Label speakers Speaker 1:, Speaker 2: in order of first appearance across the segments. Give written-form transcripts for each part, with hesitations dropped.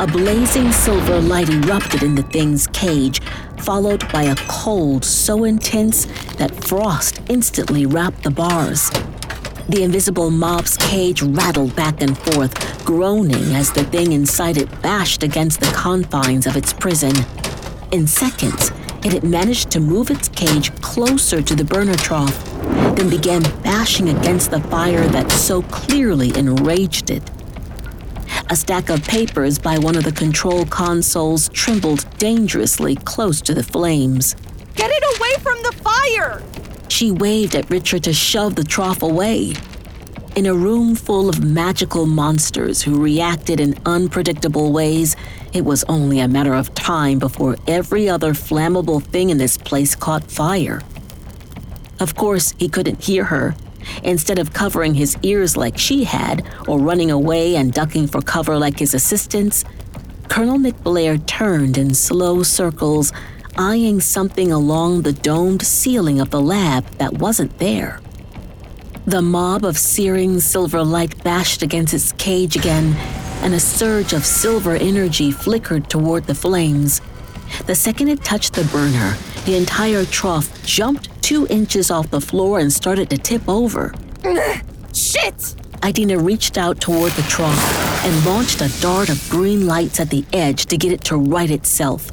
Speaker 1: A blazing silver light erupted in the thing's cage, followed by a cold so intense that frost instantly wrapped the bars. The invisible mob's cage rattled back and forth, groaning as the thing inside it bashed against the confines of its prison. In seconds, it had managed to move its cage closer to the burner trough, then began bashing against the fire that so clearly enraged it. A stack of papers by one of the control consoles trembled dangerously close to the flames.
Speaker 2: Get it away from the fire!
Speaker 1: She waved at Richard to shove the trough away. In a room full of magical monsters who reacted in unpredictable ways, it was only a matter of time before every other flammable thing in this place caught fire. Of course, he couldn't hear her. Instead of covering his ears like she had, or running away and ducking for cover like his assistants, Colonel McBlair turned in slow circles, eyeing something along the domed ceiling of the lab that wasn't there. The mob of searing silver light bashed against its cage again, and a surge of silver energy flickered toward the flames. The second it touched the burner, the entire trough jumped 2 inches off the floor and started to tip over.
Speaker 2: Shit!
Speaker 1: Idina reached out toward the trough and launched a dart of green lights at the edge to get it to right itself.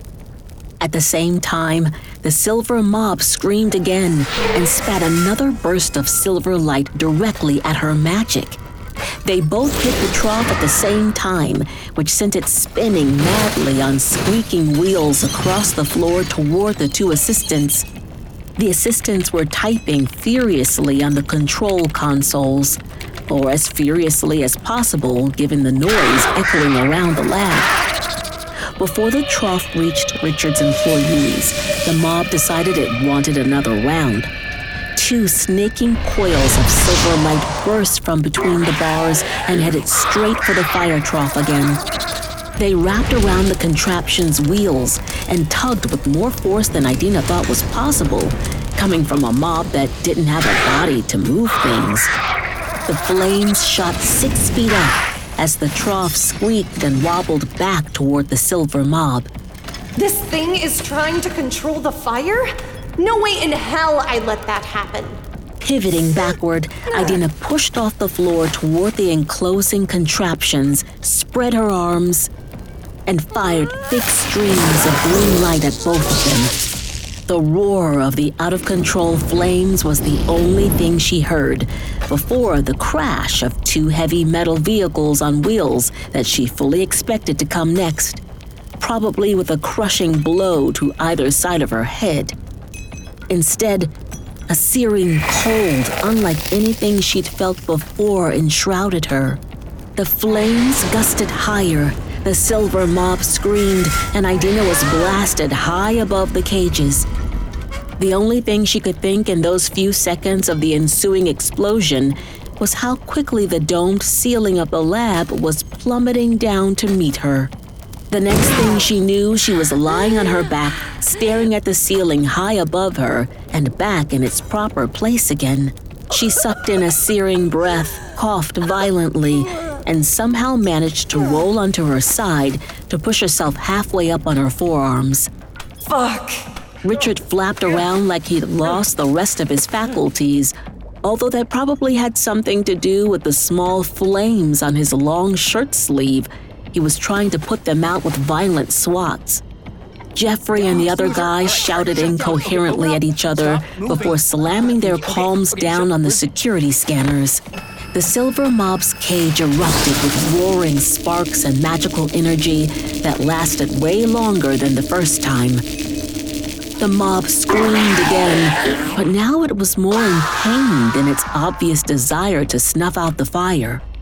Speaker 1: At the same time, the silver mob screamed again and spat another burst of silver light directly at her magic. They both hit the trough at the same time, which sent it spinning madly on squeaking wheels across the floor toward the 2 assistants. The assistants were typing furiously on the control consoles, or as furiously as possible given the noise echoing around the lab. Before the trough reached Richard's employees, the mob decided it wanted another round. 2 snaking coils of silver light burst from between the bars and headed straight for the fire trough again. They wrapped around the contraption's wheels and tugged with more force than Idina thought was possible, coming from a mob that didn't have a body to move things. The flames shot 6 feet up as the trough squeaked and wobbled back toward the silver mob.
Speaker 2: This thing is trying to control the fire? No way in hell I let that happen.
Speaker 1: Pivoting backward, Idina pushed off the floor toward the enclosing contraptions, spread her arms, and fired thick streams of green light at both of them. The roar of the out-of-control flames was the only thing she heard before the crash of 2 heavy metal vehicles on wheels that she fully expected to come next, probably with a crushing blow to either side of her head. Instead, a searing cold, unlike anything she'd felt before, enshrouded her. The flames gusted higher, the silver mob screamed, and Idina was blasted high above the cages. The only thing she could think in those few seconds of the ensuing explosion was how quickly the domed ceiling of the lab was plummeting down to meet her. The next thing she knew, she was lying on her back, staring at the ceiling high above her and back in its proper place again. She sucked in a searing breath, coughed violently, and somehow managed to roll onto her side to push herself halfway up on her forearms.
Speaker 2: Fuck!
Speaker 1: Richard flapped around like he'd lost the rest of his faculties, although that probably had something to do with the small flames on his long shirt sleeve. He was trying to put them out with violent swats. Jeffrey and the other guys shouted incoherently at each other before slamming their palms down on the security scanners. The silver mob's cage erupted with roaring sparks and magical energy that lasted way longer than the first time. The mob screamed again, but now it was more in pain than its obvious desire to snuff out the fire.